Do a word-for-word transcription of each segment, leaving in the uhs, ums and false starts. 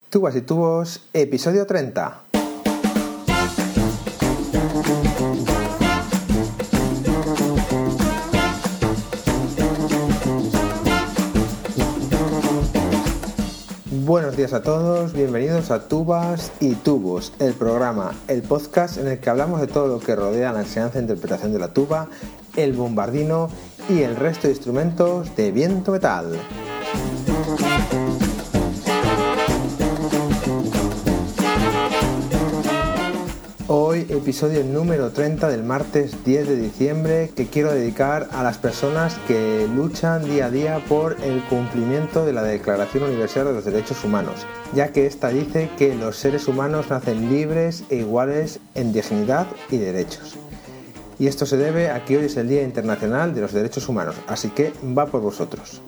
Tubas y tubos, episodio treinta. Buenos días a todos, bienvenidos a Tubas y Tubos, el programa, el podcast en el que hablamos de todo lo que rodea la enseñanza e interpretación de la tuba, el bombardino y el resto de instrumentos de viento metal. Hoy episodio número treinta del martes diez de diciembre, que quiero dedicar a las personas que luchan día a día por el cumplimiento de la Declaración Universal de los Derechos Humanos, ya que esta dice que los seres humanos nacen libres e iguales en dignidad y derechos. Y esto se debe a que hoy es el Día Internacional de los Derechos Humanos, así que va por vosotros.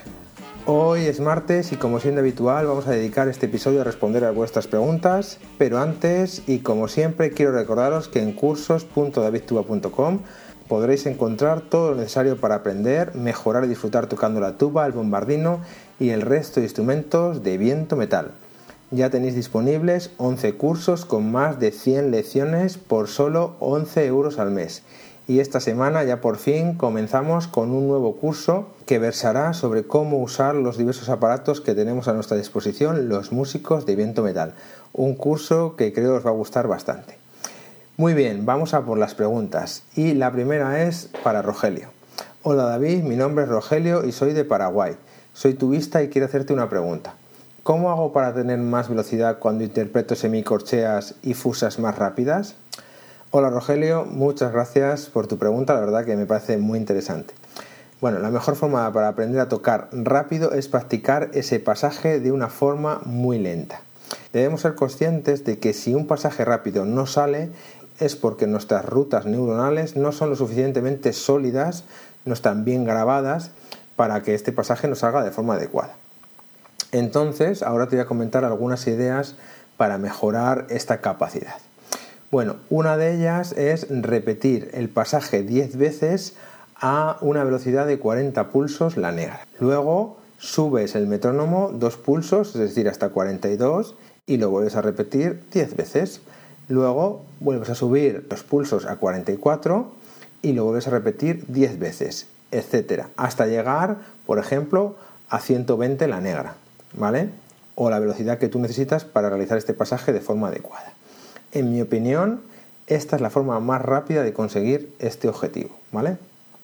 Hoy es martes y, como siendo habitual, vamos a dedicar este episodio a responder a vuestras preguntas, pero antes, y como siempre, quiero recordaros que en cursos punto david tuba punto com podréis encontrar todo lo necesario para aprender, mejorar y disfrutar tocando la tuba, el bombardino y el resto de instrumentos de viento metal. Ya tenéis disponibles once cursos con más de cien lecciones por solo once euros al mes. Y esta semana ya por fin comenzamos con un nuevo curso que versará sobre cómo usar los diversos aparatos que tenemos a nuestra disposición los músicos de viento metal. Un curso que creo os va a gustar bastante. Muy bien, vamos a por las preguntas. Y la primera es para Rogelio. Hola David, mi nombre es Rogelio y soy de Paraguay. Soy tubista y quiero hacerte una pregunta. ¿Cómo hago para tener más velocidad cuando interpreto semicorcheas y fusas más rápidas? Hola Rogelio, muchas gracias por tu pregunta, la verdad que me parece muy interesante. Bueno, la mejor forma para aprender a tocar rápido es practicar ese pasaje de una forma muy lenta. Debemos ser conscientes de que si un pasaje rápido no sale es porque nuestras rutas neuronales no son lo suficientemente sólidas, no están bien grabadas para que este pasaje nos salga de forma adecuada. Entonces, ahora te voy a comentar algunas ideas para mejorar esta capacidad. Bueno, una de ellas es repetir el pasaje diez veces a una velocidad de cuarenta pulsos la negra. Luego subes el metrónomo dos pulsos, es decir, hasta cuarenta y dos, y lo vuelves a repetir diez veces. Luego vuelves a subir los pulsos a cuarenta y cuatro y lo vuelves a repetir diez veces, etcétera, hasta llegar, por ejemplo, a ciento veinte la negra, ¿vale? O la velocidad que tú necesitas para realizar este pasaje de forma adecuada. En mi opinión, esta es la forma más rápida de conseguir este objetivo, ¿vale?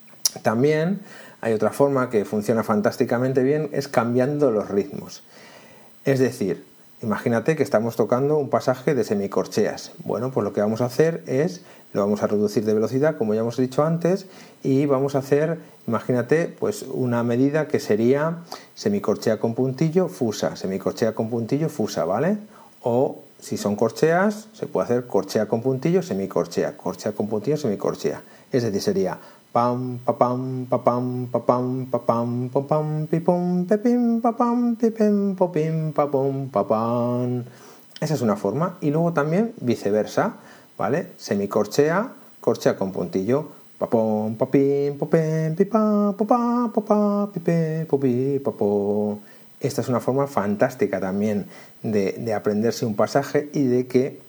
También hay otra forma que funciona fantásticamente bien, es cambiando los ritmos. Es decir, imagínate que estamos tocando un pasaje de semicorcheas. Bueno, pues lo que vamos a hacer es, lo vamos a reducir de velocidad, como ya hemos dicho antes, y vamos a hacer, imagínate, pues una medida que sería semicorchea con puntillo, fusa, semicorchea con puntillo, fusa, ¿vale? O si son corcheas, se puede hacer corchea con puntillo, semicorchea, corchea con puntillo, semicorchea. Es decir, sería pam, pa pam, pa pam, pa pam, pa pam, pa pam, pi pum, pe pim, pa pam, pi pim, po pim, pa pum, pa pam. Esa es una forma. Y luego también viceversa, ¿vale? Semicorchea, corchea con puntillo, pa pum, pa pim, po pim, pi pa, po pa, po pa, pi pe, po pi, pa po. Esta es una forma fantástica también de, de aprenderse un pasaje y de que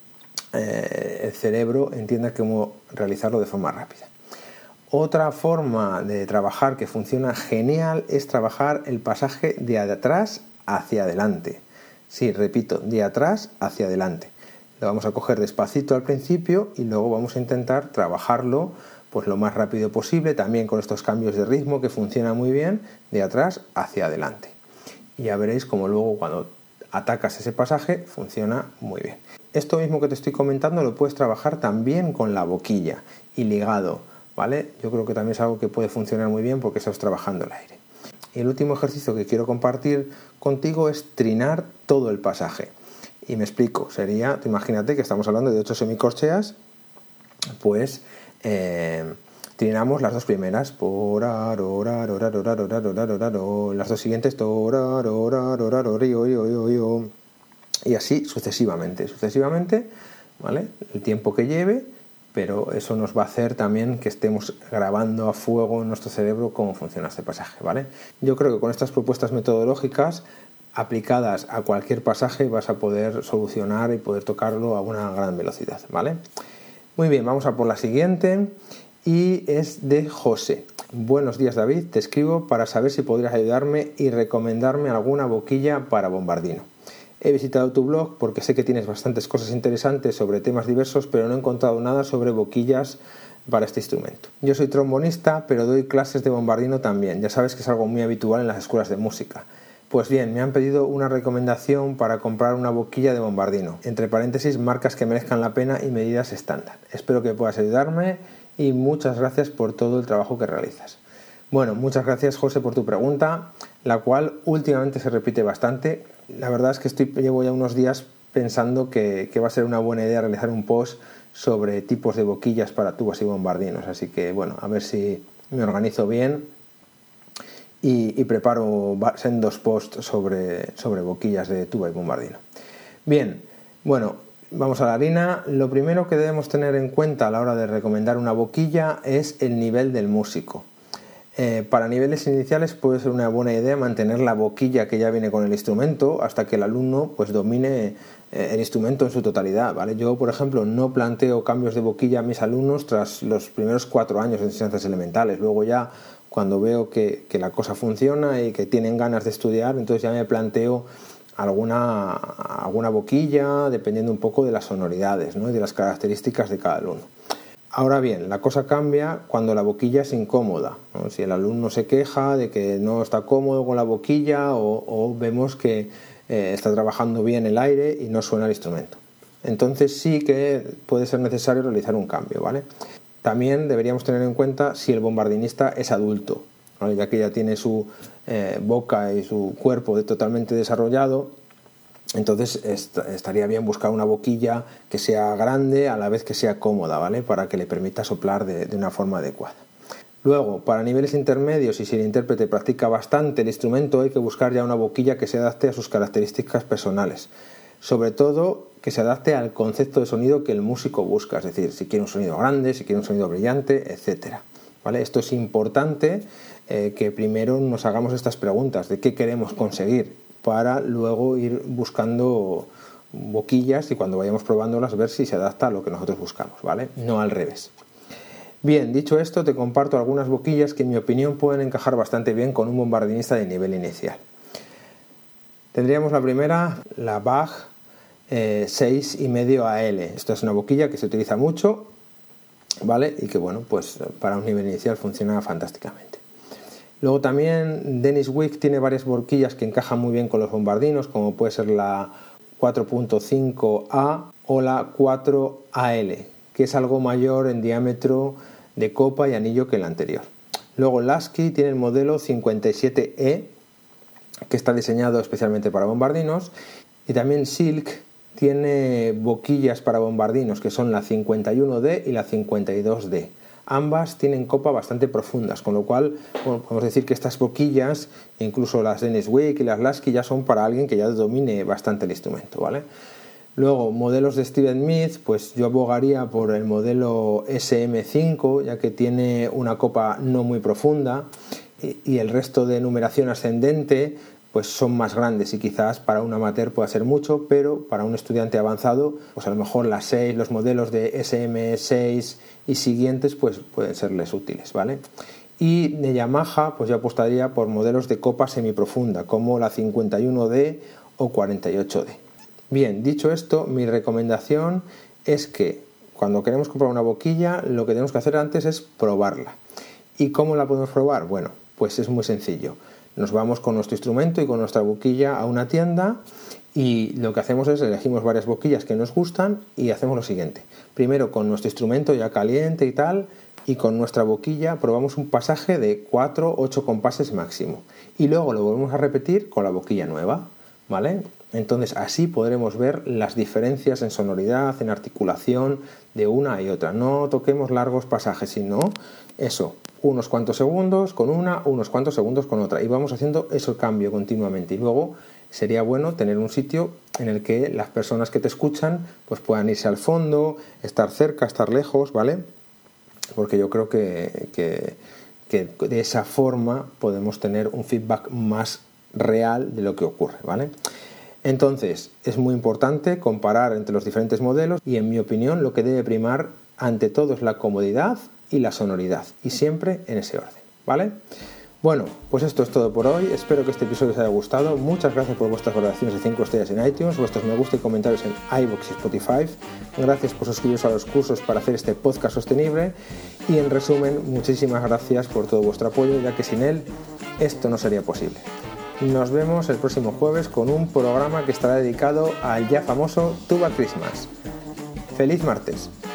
eh, el cerebro entienda cómo realizarlo de forma rápida. Otra forma de trabajar que funciona genial es trabajar el pasaje de atrás hacia adelante. Sí, repito, de atrás hacia adelante. Lo vamos a coger despacito al principio y luego vamos a intentar trabajarlo pues lo más rápido posible, también con estos cambios de ritmo que funcionan muy bien, de atrás hacia adelante. Y ya veréis como luego cuando atacas ese pasaje funciona muy bien. Esto mismo que te estoy comentando lo puedes trabajar también con la boquilla y ligado, ¿vale? Yo creo que también es algo que puede funcionar muy bien porque estás trabajando el aire. Y el último ejercicio que quiero compartir contigo es trinar todo el pasaje. Y me explico, sería, imagínate que estamos hablando de ocho semicorcheas, pues eh, trinamos las dos primeras, por orar, orar, orar, orar, orar, orar, las dos siguientes, orar, orar, orar, orar, y así sucesivamente, sucesivamente, ¿vale? El tiempo que lleve, pero eso nos va a hacer también que estemos grabando a fuego en nuestro cerebro cómo funciona este pasaje, ¿vale? Yo creo que con estas propuestas metodológicas aplicadas a cualquier pasaje vas a poder solucionar y poder tocarlo a una gran velocidad, ¿vale? Muy bien, vamos a por la siguiente y es de José. Buenos días, David, te escribo para saber si podrías ayudarme y recomendarme alguna boquilla para bombardino. He visitado tu blog porque sé que tienes bastantes cosas interesantes sobre temas diversos, pero no he encontrado nada sobre boquillas para este instrumento. Yo soy trombonista, pero doy clases de bombardino también. Ya sabes que es algo muy habitual en las escuelas de música. Pues bien, me han pedido una recomendación para comprar una boquilla de bombardino. Entre paréntesis, marcas que merezcan la pena y medidas estándar. Espero que puedas ayudarme y muchas gracias por todo el trabajo que realizas. Bueno, muchas gracias, José, por tu pregunta, la cual últimamente se repite bastante. La verdad es que estoy, llevo ya unos días pensando que, que va a ser una buena idea realizar un post sobre tipos de boquillas para tubas y bombardinos. Así que, bueno, a ver si me organizo bien y, y preparo sendos posts sobre, sobre boquillas de tuba y bombardino. Bien, bueno, vamos a la harina. Lo primero que debemos tener en cuenta a la hora de recomendar una boquilla es el nivel del músico. Eh, para niveles iniciales puede ser una buena idea mantener la boquilla que ya viene con el instrumento hasta que el alumno pues domine eh, el instrumento en su totalidad, ¿vale? Yo, por ejemplo, no planteo cambios de boquilla a mis alumnos tras los primeros cuatro años de enseñanzas elementales. Luego ya, cuando veo que, que la cosa funciona y que tienen ganas de estudiar, entonces ya me planteo alguna, alguna boquilla dependiendo un poco de las sonoridades, ¿no? Y de las características de cada alumno. Ahora bien, la cosa cambia cuando la boquilla es incómoda, ¿no? Si el alumno se queja de que no está cómodo con la boquilla o, o vemos que eh, está trabajando bien el aire y no suena el instrumento. Entonces sí que puede ser necesario realizar un cambio, ¿vale? También deberíamos tener en cuenta si el bombardinista es adulto, ¿vale? Ya que ya tiene su eh, boca y su cuerpo totalmente desarrollado. Entonces est- estaría bien buscar una boquilla que sea grande a la vez que sea cómoda, ¿vale? Para que le permita soplar de, de una forma adecuada. Luego, para niveles intermedios y si el intérprete practica bastante el instrumento, hay que buscar ya una boquilla que se adapte a sus características personales. Sobre todo, que se adapte al concepto de sonido que el músico busca, es decir, si quiere un sonido grande, si quiere un sonido brillante, etcétera. ¿Vale? Esto es importante eh, que primero nos hagamos estas preguntas de qué queremos conseguir, para luego ir buscando boquillas y cuando vayamos probándolas ver si se adapta a lo que nosotros buscamos, ¿vale? No al revés. Bien, dicho esto, te comparto algunas boquillas que en mi opinión pueden encajar bastante bien con un bombardinista de nivel inicial. Tendríamos la primera, la Bach eh, seis y medio A L. Esta es una boquilla que se utiliza mucho, ¿vale? Y que, bueno, pues para un nivel inicial funciona fantásticamente. Luego también Dennis Wick tiene varias boquillas que encajan muy bien con los bombardinos, como puede ser la cuatro punto cinco A o la cuatro A L, que es algo mayor en diámetro de copa y anillo que la anterior. Luego Lasky tiene el modelo cincuenta y siete E, que está diseñado especialmente para bombardinos, y también Silk tiene boquillas para bombardinos, que son la cincuenta y uno D y la cincuenta y dos D. Ambas tienen copa bastante profundas, con lo cual bueno, podemos decir que estas boquillas, incluso las Dennis Wick y las Lasky, ya son para alguien que ya domine bastante el instrumento, ¿vale? Luego, modelos de Steven Smith, pues yo abogaría por el modelo S M cinco, ya que tiene una copa no muy profunda y, y el resto de numeración ascendente pues son más grandes y quizás para un amateur pueda ser mucho, pero para un estudiante avanzado, pues a lo mejor las seis, los modelos de S M seis y siguientes pues pueden serles útiles, ¿vale? Y de Yamaha pues yo apostaría por modelos de copa semiprofunda como la cincuenta y uno D o cuarenta y ocho D. Bien, dicho esto, mi recomendación es que cuando queremos comprar una boquilla lo que tenemos que hacer antes es probarla. ¿Y cómo la podemos probar? Bueno, pues es muy sencillo. Nos vamos con nuestro instrumento y con nuestra boquilla a una tienda y lo que hacemos es elegimos varias boquillas que nos gustan y hacemos lo siguiente. Primero con nuestro instrumento ya caliente y tal y con nuestra boquilla probamos un pasaje de cuatro a ocho compases máximo y luego lo volvemos a repetir con la boquilla nueva, ¿vale? Entonces así podremos ver las diferencias en sonoridad, en articulación de una y otra. No toquemos largos pasajes, sino eso, unos cuantos segundos con una, unos cuantos segundos con otra y vamos haciendo ese cambio continuamente y luego sería bueno tener un sitio en el que las personas que te escuchan pues puedan irse al fondo, estar cerca, estar lejos, ¿vale? Porque yo creo que, que, que de esa forma podemos tener un feedback más real de lo que ocurre, ¿vale? Entonces, es muy importante comparar entre los diferentes modelos y, en mi opinión, lo que debe primar ante todo es la comodidad y la sonoridad, y siempre en ese orden, ¿vale? Bueno, pues esto es todo por hoy. Espero que este episodio os haya gustado. Muchas gracias por vuestras valoraciones de cinco estrellas en iTunes, vuestros me gusta y comentarios en iVoox y Spotify. Gracias por suscribiros a los cursos para hacer este podcast sostenible. Y en resumen, muchísimas gracias por todo vuestro apoyo, ya que sin él esto no sería posible. Nos vemos el próximo jueves con un programa que estará dedicado al ya famoso Tuba Christmas. ¡Feliz martes!